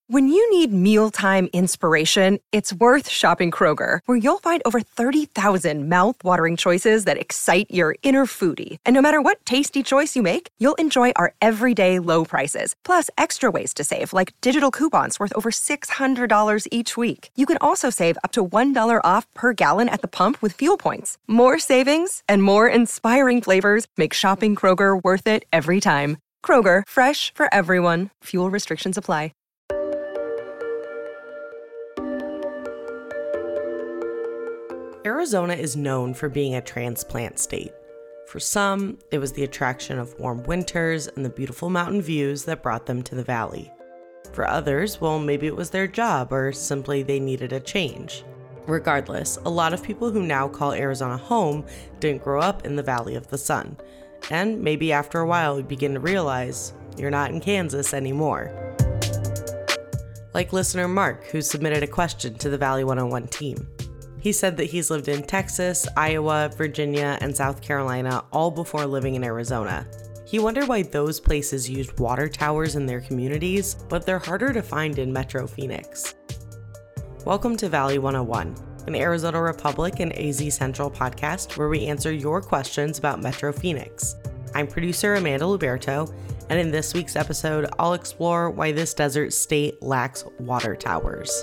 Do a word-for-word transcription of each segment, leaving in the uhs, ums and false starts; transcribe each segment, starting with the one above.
When you need mealtime inspiration, it's worth shopping Kroger, where you'll find over thirty thousand mouth-watering choices that excite your inner foodie. And no matter what tasty choice you make, you'll enjoy our everyday low prices, plus extra ways to save, like digital coupons worth over six hundred dollars each week. You can also save up to one dollar off per gallon at the pump with fuel points. More savings and more inspiring flavors make shopping Kroger worth it every time. Kroger, fresh for everyone. Fuel restrictions apply. Arizona is known for being a transplant state. For some, it was the attraction of warm winters and the beautiful mountain views that brought them to the valley. For others, well, maybe it was their job or simply they needed a change. Regardless, a lot of people who now call Arizona home didn't grow up in the Valley of the Sun. And maybe after a while you begin to realize you're not in Kansas anymore. Like listener Mark, who submitted a question to the Valley one oh one team. He said that he's lived in Texas, Iowa, Virginia, and South Carolina all before living in Arizona. He wondered why those places used water towers in their communities, but they're harder to find in Metro Phoenix. Welcome to Valley one oh one, an Arizona Republic and A Z Central podcast where we answer your questions about Metro Phoenix. I'm producer Amanda Luberto, and in this week's episode, I'll explore why this desert state lacks water towers.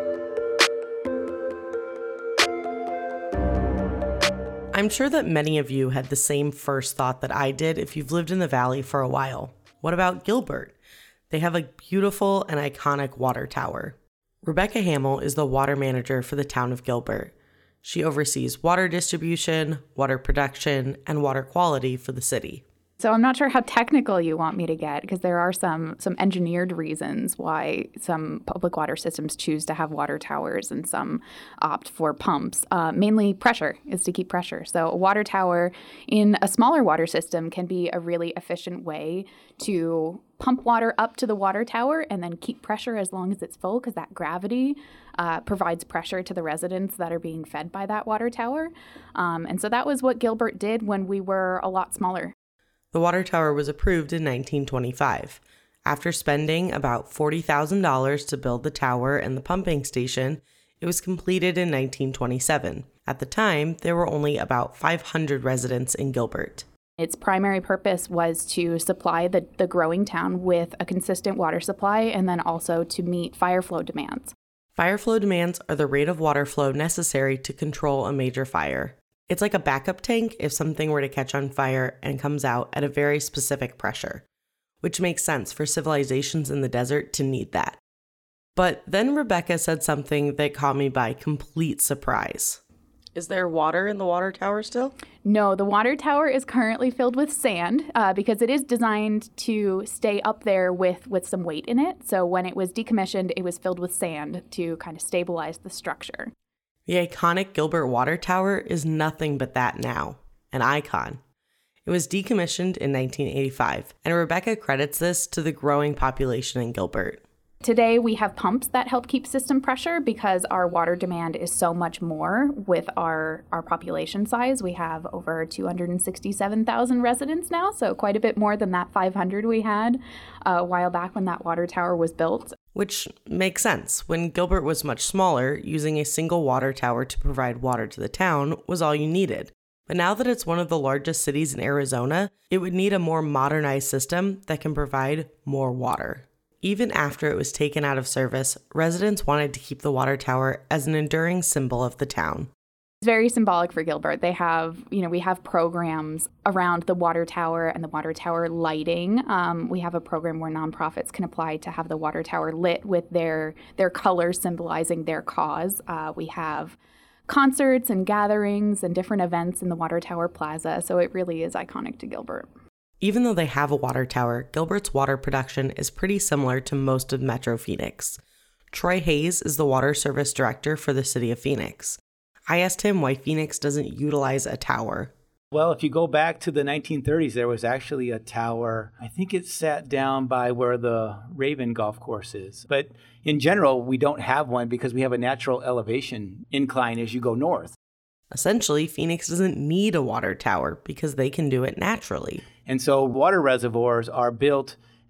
I'm sure that many of you had the same first thought that I did if you've lived in the valley for a while. What about Gilbert? They have a beautiful and iconic water tower. Rebecca Hamill is the water manager for the town of Gilbert. She oversees water distribution, water production, and water quality for the city. So I'm not sure how technical you want me to get, because there are some some engineered reasons why some public water systems choose to have water towers and some opt for pumps. Uh, mainly pressure is to keep pressure. So a water tower in a smaller water system can be a really efficient way to pump water up to the water tower and then keep pressure as long as it's full, because that gravity uh, provides pressure to the residents that are being fed by that water tower. Um, and so that was what Gilbert did when we were a lot smaller. The water tower was approved in nineteen twenty-five. After spending about forty thousand dollars to build the tower and the pumping station, it was completed in nineteen twenty-seven. At the time, there were only about five hundred residents in Gilbert. Its primary purpose was to supply the, the growing town with a consistent water supply and then also to meet fire flow demands. Fire flow demands are the rate of water flow necessary to control a major fire. It's like a backup tank if something were to catch on fire and comes out at a very specific pressure, which makes sense for civilizations in the desert to need that. But then Rebecca said something that caught me by complete surprise. Is there water in the water tower still? No, the water tower is currently filled with sand uh, because it is designed to stay up there with, with some weight in it. So when it was decommissioned, it was filled with sand to kind of stabilize the structure. The iconic Gilbert Water Tower is nothing but that now, an icon. It was decommissioned in nineteen eighty-five, and Rebecca credits this to the growing population in Gilbert. Today, we have pumps that help keep system pressure because our water demand is so much more with our, our population size. We have over two hundred sixty-seven thousand residents now, so quite a bit more than that five hundred we had uh, a while back when that water tower was built. Which makes sense. When Gilbert was much smaller, using a single water tower to provide water to the town was all you needed. But now that it's one of the largest cities in Arizona, it would need a more modernized system that can provide more water. Even after it was taken out of service, residents wanted to keep the water tower as an enduring symbol of the town. It's very symbolic for Gilbert. They have, you know, we have programs around the water tower and the water tower lighting. Um, we have a program where nonprofits can apply to have the water tower lit with their their colors symbolizing their cause. Uh, we have concerts and gatherings and different events in the water tower plaza. So it really is iconic to Gilbert. Even though they have a water tower, Gilbert's water production is pretty similar to most of Metro Phoenix. Troy Hayes is the water service director for the city of Phoenix. I asked him why Phoenix doesn't utilize a tower. Well, if you go back to the nineteen thirties, there was actually a tower. I think it sat down by where the Raven Golf Course is. But in general, we don't have one because we have a natural elevation incline as you go north. Essentially, Phoenix doesn't need a water tower because they can do it naturally. And so water reservoirs are built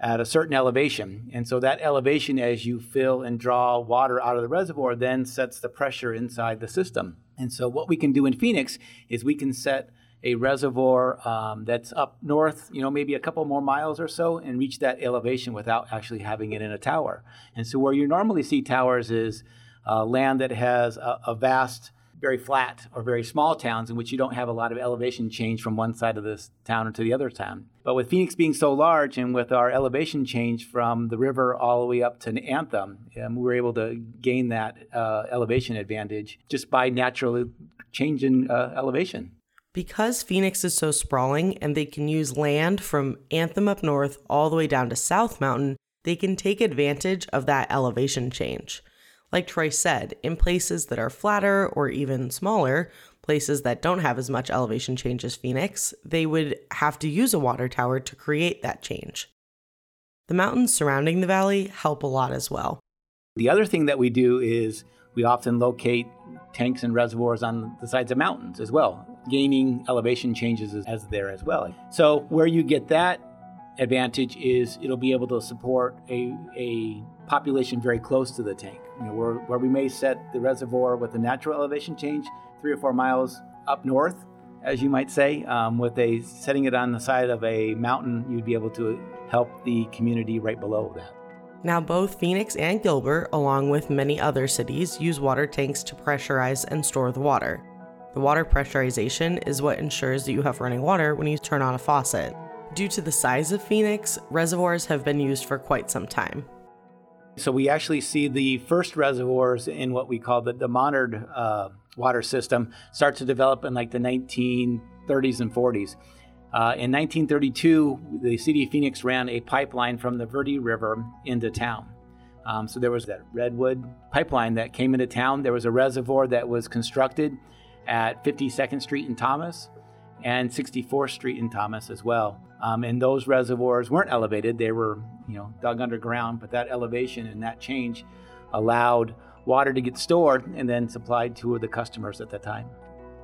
at a certain elevation. And so that elevation, as you fill and draw water out of the reservoir, then sets the pressure inside the system. And so what we can do in Phoenix is we can set a reservoir um, that's up north, you know, maybe a couple more miles or so, and reach that elevation without actually having it in a tower. And so where you normally see towers is uh, land that has a, a vast, very flat or very small towns in which you don't have a lot of elevation change from one side of this town to the other town. But with Phoenix being so large and with our elevation change from the river all the way up to Anthem, um, we were able to gain that uh, elevation advantage just by naturally changing uh, elevation. Because Phoenix is so sprawling and they can use land from Anthem up north all the way down to South Mountain, they can take advantage of that elevation change. Like Troy said, in places that are flatter or even smaller, places that don't have as much elevation change as Phoenix, they would have to use a water tower to create that change. The mountains surrounding the valley help a lot as well. The other thing that we do is we often locate tanks and reservoirs on the sides of mountains as well, gaining elevation changes as, as there as well. So where you get that advantage is it'll be able to support a, a population very close to the tank. You know, where, where we may set the reservoir with a natural elevation change three or four miles up north, as you might say, um, with a setting it on the side of a mountain, you'd be able to help the community right below that. Now, both Phoenix and Gilbert, along with many other cities, use water tanks to pressurize and store the water. The water pressurization is what ensures that you have running water when you turn on a faucet. Due to the size of Phoenix, reservoirs have been used for quite some time. So we actually see the first reservoirs in what we call the, the modern uh, water system start to develop in like the nineteen thirties and forties. Uh, in nineteen thirty-two, the city of Phoenix ran a pipeline from the Verde River into town. Um, so there was that Redwood pipeline that came into town. There was a reservoir that was constructed at fifty-second Street in Thomas and sixty-fourth Street in Thomas as well. Um, and those reservoirs weren't elevated. They were, you know, dug underground, but that elevation and that change allowed water to get stored and then supplied to the customers at that time.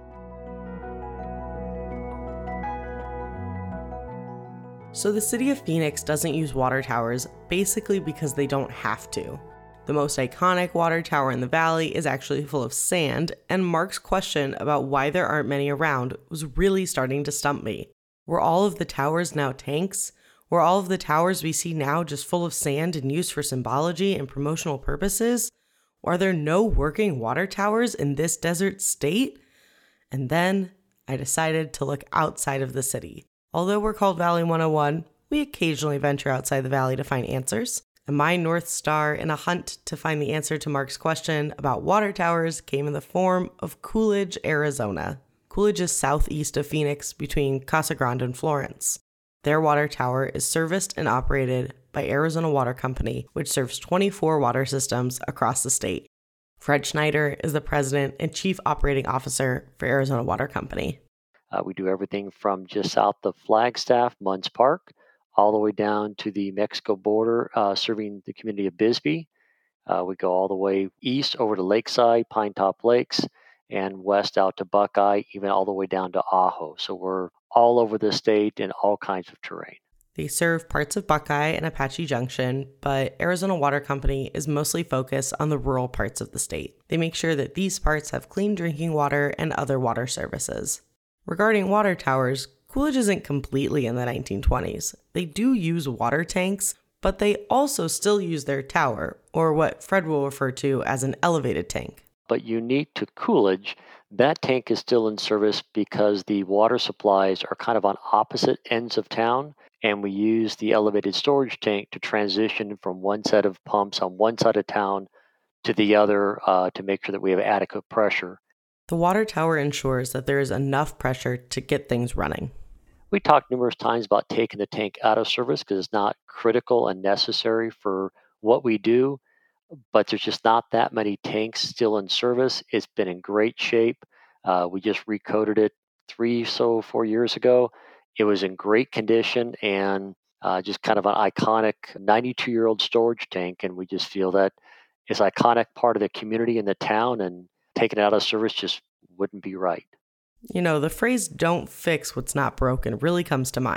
So the city of Phoenix doesn't use water towers basically because they don't have to. The most iconic water tower in the valley is actually full of sand, and Mark's question about why there aren't many around was really starting to stump me. Were all of the towers now tanks? Were all of the towers we see now just full of sand and used for symbology and promotional purposes? Are there no working water towers in this desert state? And then I decided to look outside of the city. Although we're called Valley one oh one, we occasionally venture outside the valley to find answers. And my North Star in a hunt to find the answer to Mark's question about water towers came in the form of Coolidge, Arizona. Coolidge is southeast of Phoenix between Casa Grande and Florence. Their water tower is serviced and operated by Arizona Water Company, which serves twenty-four water systems across the state. Fred Schneider is the president and chief operating officer for Arizona Water Company. Uh, we do everything from just south of Flagstaff, Munds Park, all the way down to the Mexico border, uh, serving the community of Bisbee. Uh, we go all the way east over to Lakeside, Pine Top Lakes, and west out to Buckeye, even all the way down to Ajo. So we're all over the state in all kinds of terrain. They serve parts of Buckeye and Apache Junction, but Arizona Water Company is mostly focused on the rural parts of the state. They make sure that these parts have clean drinking water and other water services. Regarding water towers, Coolidge isn't completely in the nineteen twenties. They do use water tanks, but they also still use their tower, or what Fred will refer to as an elevated tank. But unique to Coolidge, that tank is still in service because the water supplies are kind of on opposite ends of town, and we use the elevated storage tank to transition from one set of pumps on one side of town to the other uh, to make sure that we have adequate pressure. The water tower ensures that there is enough pressure to get things running. We talked numerous times about taking the tank out of service because it's not critical and necessary for what we do, but there's just not that many tanks still in service. It's been in great shape. Uh, we just recoated it three, so four years ago. It was in great condition and uh, just kind of an iconic ninety-two-year-old storage tank, and we just feel that it's an iconic part of the community and the town, and taking it out of service just wouldn't be right. You know, the phrase "don't fix what's not broken" really comes to mind.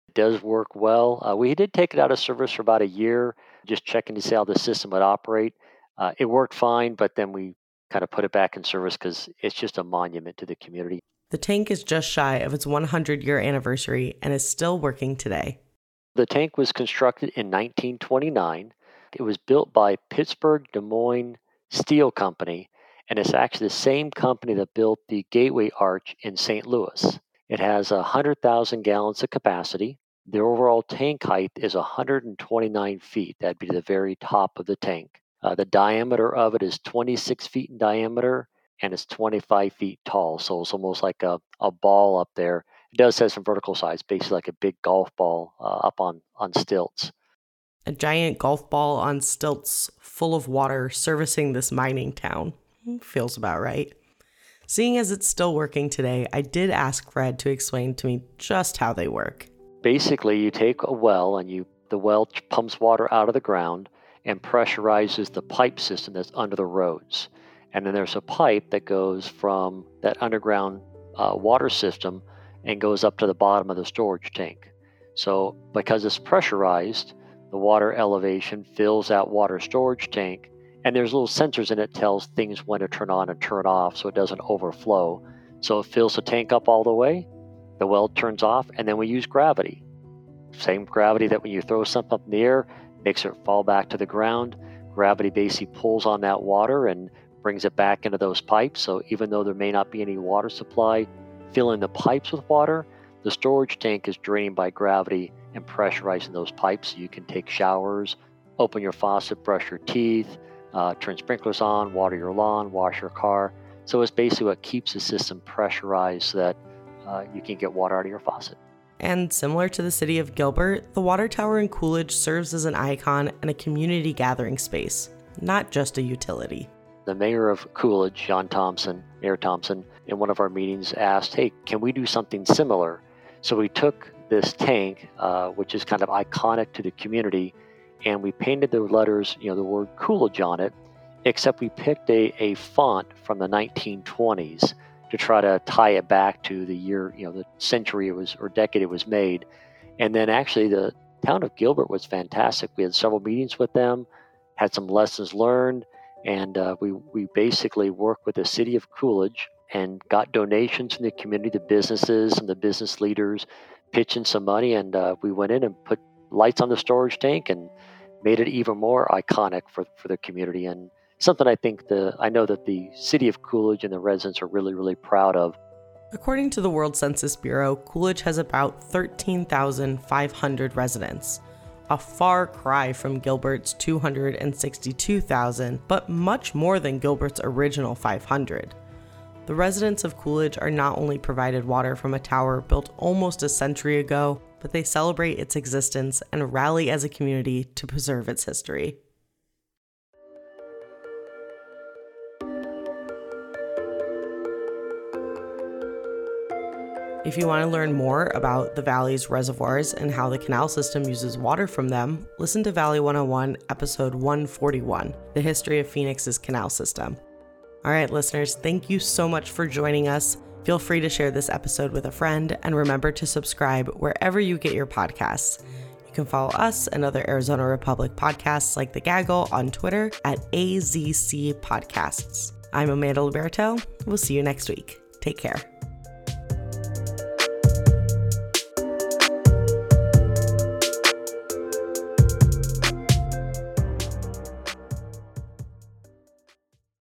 It does work well. Uh, we did take it out of service for about a year, just checking to see how the system would operate. Uh, it worked fine, but then we kind of put it back in service because it's just a monument to the community. The tank is just shy of its one hundred year anniversary and is still working today. The tank was constructed in nineteen twenty-nine. It was built by Pittsburgh Des Moines Steel Company, and it's actually the same company that built the Gateway Arch in Saint Louis. It has one hundred thousand gallons of capacity. The overall tank height is one hundred twenty-nine feet. That'd be the very top of the tank. Uh, the diameter of it is twenty-six feet in diameter, and it's twenty-five feet tall. So it's almost like a, a ball up there. It does have some vertical size, basically like a big golf ball uh, up on, on stilts. A giant golf ball on stilts full of water servicing this mining town. Feels about right. Seeing as it's still working today, I did ask Fred to explain to me just how they work. Basically, you take a well and you the well pumps water out of the ground and pressurizes the pipe system that's under the roads. And then there's a pipe that goes from that underground uh, water system and goes up to the bottom of the storage tank. So because it's pressurized, the water elevation fills that water storage tank, and there's little sensors in it that tells things when to turn on and turn off so it doesn't overflow. So it fills the tank up all the way, the well turns off, and then we use gravity. Same gravity that when you throw something up in the air, makes it fall back to the ground. Gravity basically pulls on that water and brings it back into those pipes. So even though there may not be any water supply filling the pipes with water, the storage tank is drained by gravity and pressurizing those pipes. So you can take showers, open your faucet, brush your teeth, uh, turn sprinklers on, water your lawn, wash your car. So it's basically what keeps the system pressurized so that uh, you can get water out of your faucet. And similar to the city of Gilbert, the water tower in Coolidge serves as an icon and a community gathering space, not just a utility. The mayor of Coolidge, John Thompson, Mayor Thompson, in one of our meetings asked, hey, can we do something similar? So we took this tank, uh, which is kind of iconic to the community, and we painted the letters, you know, the word Coolidge on it, except we picked a, a font from the nineteen twenties to try to tie it back to the year, you know, the century it was, or decade it was made. And then actually the town of Gilbert was fantastic. We had several meetings with them, had some lessons learned, and uh, we, we basically worked with the city of Coolidge and got donations from the community, the businesses and the business leaders pitching some money. And uh, we went in and put lights on the storage tank and made it even more iconic for, for the community. And something I think the I know that the city of Coolidge and the residents are really, really proud of. According to the World Census Bureau, Coolidge has about thirteen thousand five hundred residents, a far cry from Gilbert's two hundred sixty-two thousand, but much more than Gilbert's original five hundred. The residents of Coolidge are not only provided water from a tower built almost a century ago, but they celebrate its existence and rally as a community to preserve its history. If you want to learn more about the Valley's reservoirs and how the canal system uses water from them, listen to Valley one oh one, episode one forty-one, The History of Phoenix's Canal System. All right, listeners, thank you so much for joining us. Feel free to share this episode with a friend, and remember to subscribe wherever you get your podcasts. You can follow us and other Arizona Republic podcasts like The Gaggle on Twitter at A Z C Podcasts. I'm Amanda Liberto. We'll see you next week. Take care.